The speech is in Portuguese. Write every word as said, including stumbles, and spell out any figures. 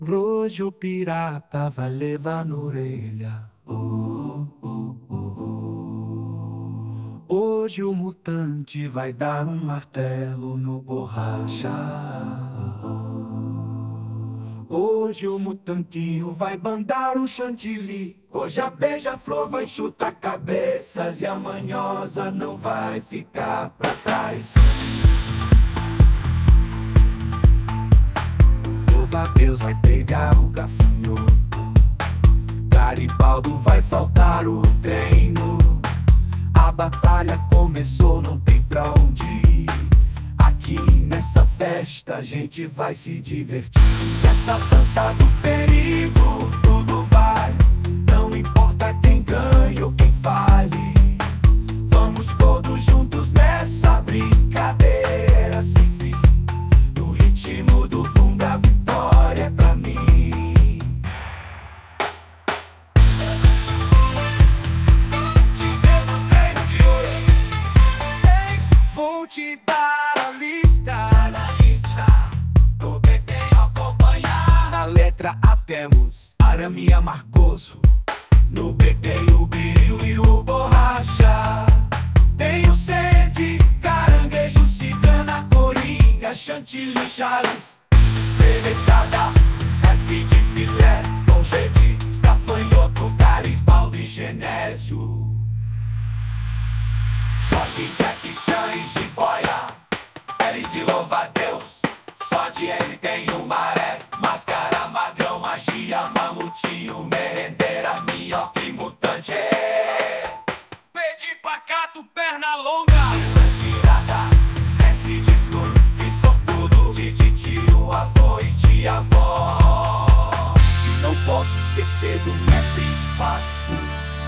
Hoje o pirata vai levar na orelha. Oh, oh, oh, oh. Hoje o mutante vai dar um martelo no borracha. Hoje o mutantinho vai bandar o chantilly. Hoje a beija-flor vai chutar cabeças e a manhosa não vai ficar pra trás. Deus vai pegar o gafanhoto, Garibaldo vai faltar o treino. A batalha começou, não tem pra onde ir. Aqui nessa festa a gente vai se divertir. Nessa dança do perigo tudo vale, não importa quem ganha ou quem fale. Vamos todos juntos nessa brincadeira sem fim, no ritmo do bum da vitória é pra mim. Te ver no treino de hoje, vou te dar a lista. Na lista do que tem a acompanhar. Na letra A temos arame amargoso, no B tem o biril e o borracha. Tem o sede, caranguejo, cigana, coringa, chantilly, Charles, deletada, F de filé, com G de gafanhoto, Garibaldo e Genésio. Joque, Jack, Chan e Jiboia, L de louva-a-Deus, só de L tem o maré. Máscara, magrão, magia, mamutinho, merendeira, minhoca e mutante. P de pacato, perna longa, pirata, S de Smurf, sortudo, de tio, avô e tia-avó. E não posso esquecer do mestre espaço,